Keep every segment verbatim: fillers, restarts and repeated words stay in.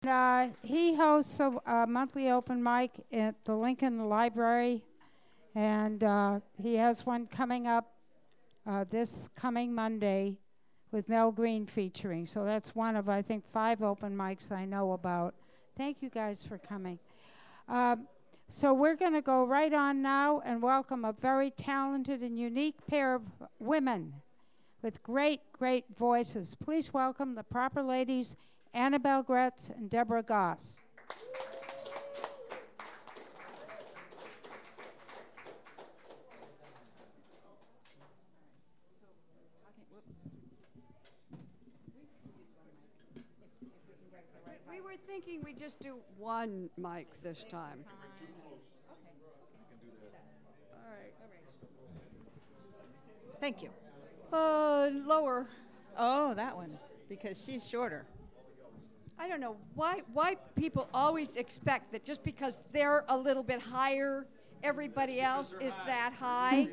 Uh, he hosts a, a monthly open mic at the Lincoln Library, and uh, he has one coming up uh, this coming Monday with Mel Green featuring. So that's one of, I think, five open mics I know about. Thank you guys for coming. Um, so we're going to go right on now and welcome a very talented and unique pair of women with great, great voices. Please welcome the Proper Ladies, Annabelle Gretz and Deborah Goss. We were thinking we'd just do one mic this time. All right. Thank you. Uh, lower. Oh, that one, because she's shorter. I don't know why why people always expect that just because they're a little bit higher, everybody else is that high.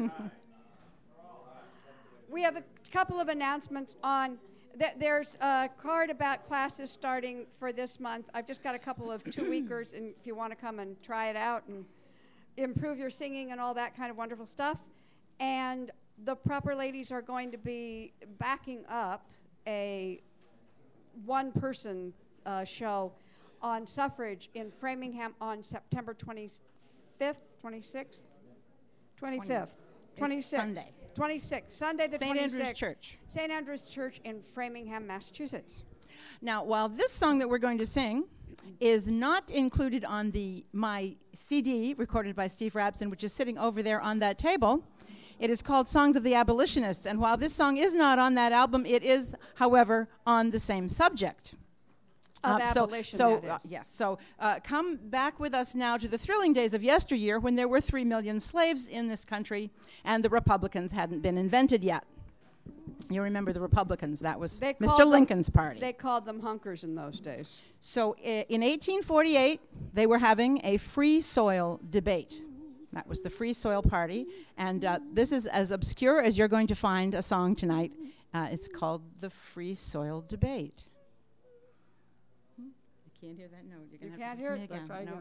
We have a couple of announcements on. Th- there's a card about classes starting for this month. I've just got a couple of two-weekers, and if you want to come and try it out and improve your singing and all that kind of wonderful stuff. And the Proper Ladies are going to be backing up a one-person uh, show on suffrage in Framingham on September twenty-fifth, twenty-sixth, twenty-fifth, twenty-sixth. Sunday. twenty-sixth, Sunday the Saint twenty-sixth. Andrew's Church. Saint Andrew's Church in Framingham, Massachusetts. Now, while this song that we're going to sing is not included on the my C D recorded by Steve Rabson, which is sitting over there on that table, it is called Songs of the Abolitionists. And while this song is not on that album, it is, however, on the same subject. Of Uh, so, abolition, so that uh, is. yes. So uh, come back with us now to the thrilling days of yesteryear when there were three million slaves in this country and the Republicans hadn't been invented yet. You remember the Republicans? That was They Mister called them- Lincoln's party. They called them hunkers in those days. So i- in eighteen forty-eight, they were having a free soil debate. That was the Free Soil Party. And uh, this is as obscure as you're going to find a song tonight. Uh, it's called the Free Soil Debate. Hmm? I can't hear that note. You're You gonna can't have to hear give it? me Let's try No. again.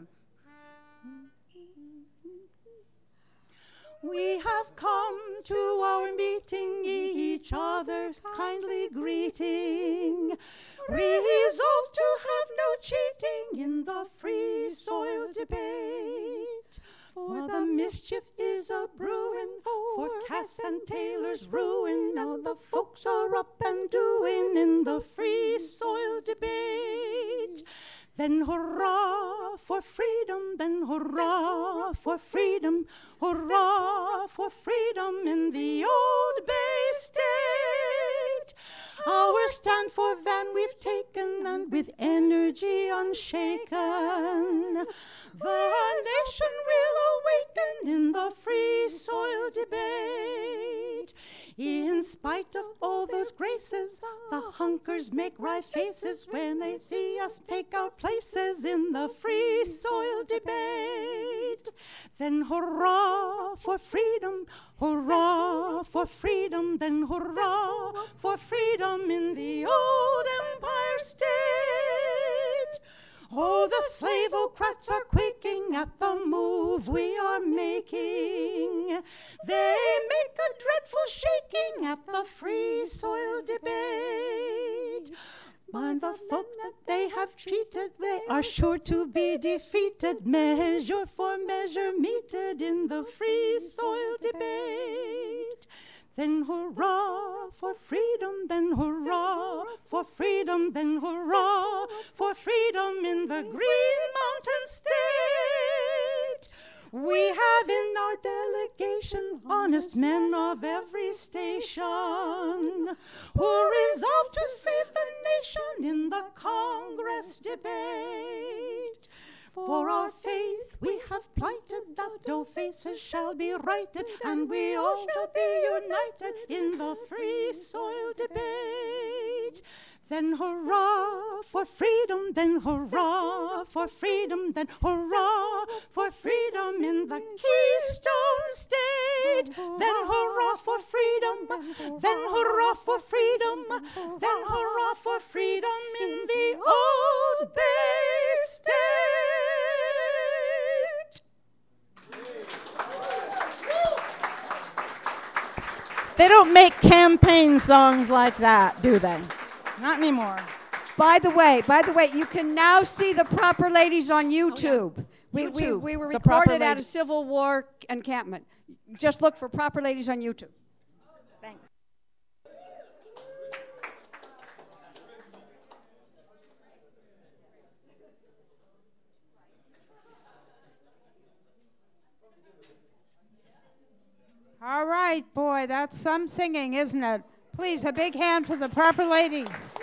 We have come to our meeting, each other's kindly greeting, resolved to have no cheating in the free soil debate. For the mischief is a brewing, for Cass and Taylor's ruin. Now the folks are up and doing in the free soil debate. Then hurrah for freedom, then hurrah for freedom, hurrah for freedom in the old Bay State. Our stand for Van we've taken, and with energy unshaken, the nation will awaken in the free soil debate. In spite of all those graces, the hunkers make wry faces when they see us take our places in the free soil debate. Then hurrah for freedom, hurrah for freedom, then hurrah for freedom in the old Empire State. Oh, the slave-ocrats are quaking at the move we are making. They make a dreadful shaking at the free soil debate. Mind the folk that they have cheated, they are sure to be defeated. Measure for measure meted in the free soil debate. Then hurrah for freedom, then hurrah for freedom, then hurrah for freedom in the Green Mountain State. We have in our delegation honest men of every station who resolve to save the nation in the Congress debate. For our faith we have plighted that no faces shall be righted, and we all shall be united in the free soil debate. Then hurrah for freedom, then hurrah for freedom, then hurrah for freedom in the Keystone State. Then hurrah for freedom, then hurrah for freedom, then hurrah for freedom in the Old Bay They don't make campaign songs like that, do they? Not anymore. By the way, by the way, you can now see the Proper Ladies on YouTube. Oh, yeah. we, YouTube, we, we were the Proper recorded at a Ladies. Civil War encampment. Just look for Proper Ladies on YouTube. Thanks. All right, boy, that's some singing, isn't it? Please, a big hand for the Proper Ladies.